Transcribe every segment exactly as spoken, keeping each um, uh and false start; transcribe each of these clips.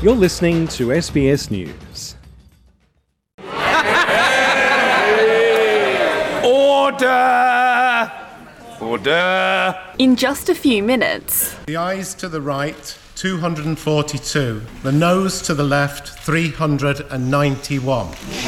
You're listening to S B S News. Order! Order! In just a few minutes. The ayes to the right, two hundred forty-two. The noes to the left, three hundred ninety-one.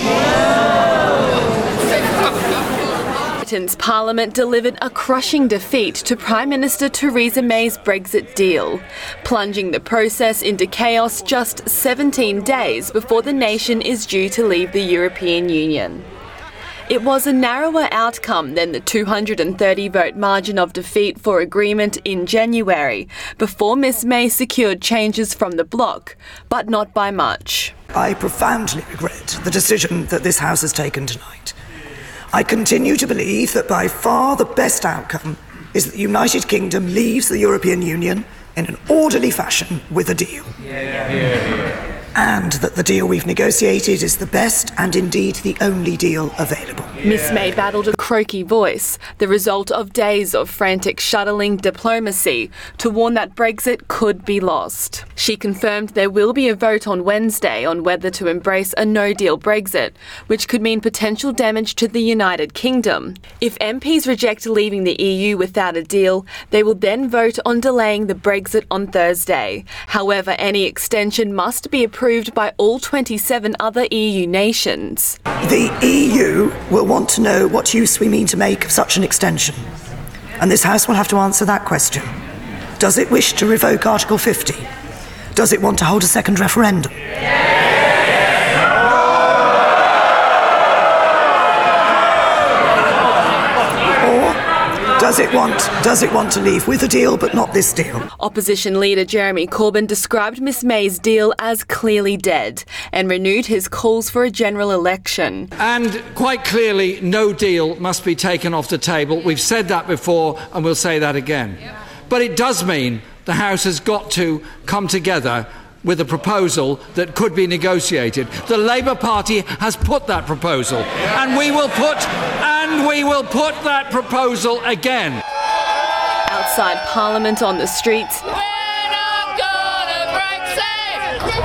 Britain's Parliament delivered a crushing defeat to Prime Minister Theresa May's Brexit deal, plunging the process into chaos just seventeen days before the nation is due to leave the European Union. It was a narrower outcome than the two hundred thirty vote margin of defeat for agreement in January, before Miss May secured changes from the bloc, but not by much. I profoundly regret the decision that this House has taken tonight. I continue to believe that by far the best outcome is that the United Kingdom leaves the European Union in an orderly fashion with a deal. Yeah. Yeah. And that the deal we've negotiated is the best and indeed the only deal available. Yeah. Miss May battled a croaky voice, the result of days of frantic shuttling diplomacy to warn that Brexit could be lost. She confirmed there will be a vote on Wednesday on whether to embrace a no-deal Brexit, which could mean potential damage to the United Kingdom. If M Ps reject leaving the E U without a deal, they will then vote on delaying the Brexit on Thursday. However, any extension must be approved by all twenty-seven other E U nations. The E U will want to know what use we mean to make of such an extension. And this House will have to answer that question. Does it wish to revoke Article fifty? Does it want to hold a second referendum? Does it want, does it want to leave with a deal but not this deal? Opposition leader Jeremy Corbyn described Miss May's deal as clearly dead and renewed his calls for a general election. And quite clearly, no deal must be taken off the table. We've said that before and we'll say that again. But it does mean the House has got to come together with a proposal that could be negotiated. The Labour Party has put that proposal, and we will put and we will put that proposal again. Outside Parliament on the streets, We're not gonna Brexit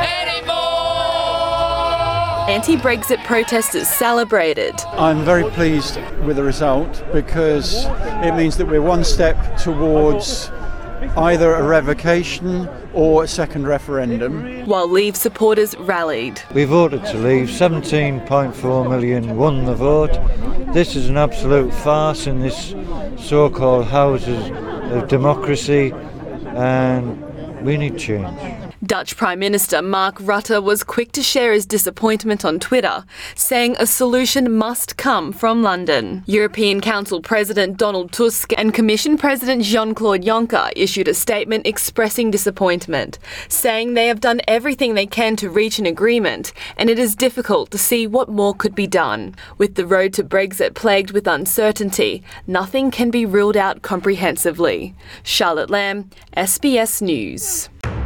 anymore. Anti-Brexit protesters celebrated. I'm very pleased with the result because it means that we're one step towards either a revocation or a second referendum. While Leave supporters rallied. We voted to leave, seventeen point four million won the vote. This is an absolute farce in this so-called houses of democracy, and we need change. Dutch Prime Minister Mark Rutte was quick to share his disappointment on Twitter, saying a solution must come from London. European Council President Donald Tusk and Commission President Jean-Claude Juncker issued a statement expressing disappointment, saying they have done everything they can to reach an agreement, and it is difficult to see what more could be done. With the road to Brexit plagued with uncertainty, nothing can be ruled out comprehensively. Charlotte Lamb, S B S News.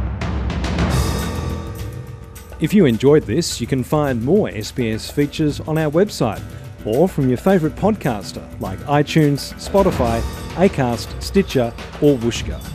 If you enjoyed this, you can find more S B S features on our website or from your favourite podcaster like iTunes, Spotify, Acast, Stitcher or Whooshkaa.